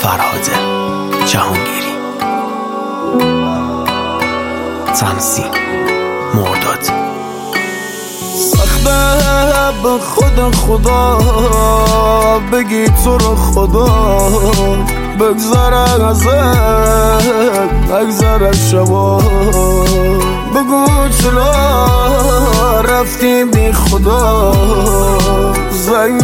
فرهاد جهانگیری. تنظیم مرداد. سخته به خدا بگی تو رو خدا بگذره ازت بگذره شبا، بگو چرا رفتی بی خدا، زنگ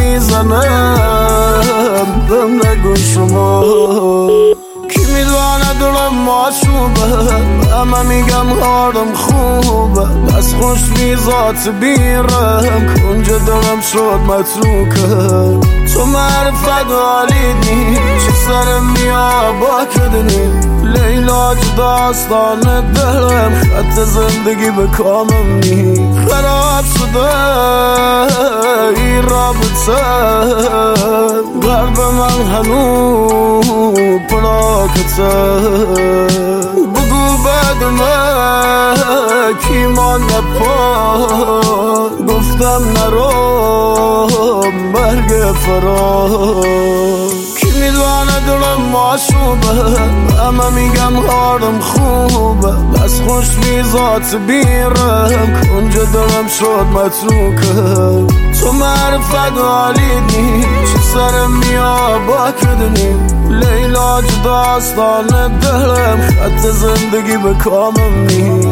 میزنم بهم نگو شما. کی میدونه دلم معشوبه، همه میگم حالم خوبه، بس خوش بی ذات بیرم کنج دلم شد متروکه. تو معرفت حالیت نی چه سرم بیا با کدنی، لیلا داستان دلم خط زندگی به کامم نی. خراب شده این رابطه قلب من هنو پلاکته، بگو بعد من کی مانده پا، گفتم نرو مرگ فرار. کی میدونه دلم معشوبه، همه میگم حالم خوبه، بس خوش بی ذات بیرم کنج دلم شد متروکه. تو معرفت حالیت نی چه سرم بیا با کدنی، لیلا داستان دلم خط زندگی به کامم نی.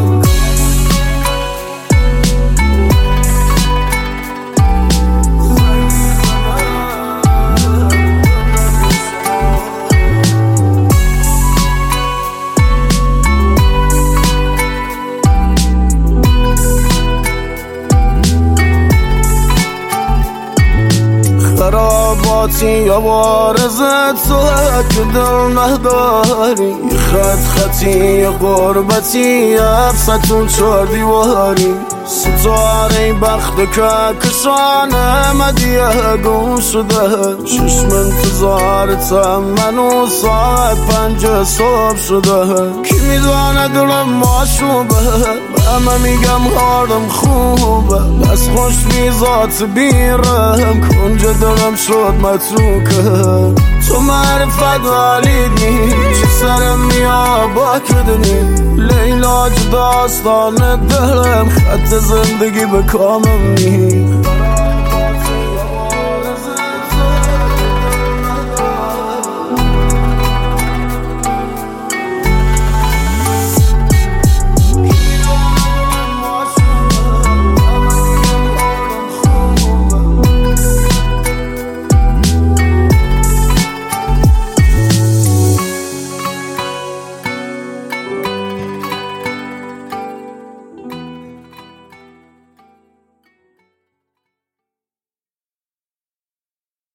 خراباتی یا بارزت تو که دل نداری، خطی یا غربتی افستون چار دیواری، ستاره بخت که کشانه مدیه گم شده، چشم انتظارتم منو ساعت 5 صبح شده. کی میدونه دلم معشوبه، همه میگم حالم خوبه، بس خوش بی ذات بیرم کنج دلم شد متروکه. تو معرفت حالیت نی چه سرم بیا با کدنی، لیلا داستان دلم خط زندگی به کامم نی.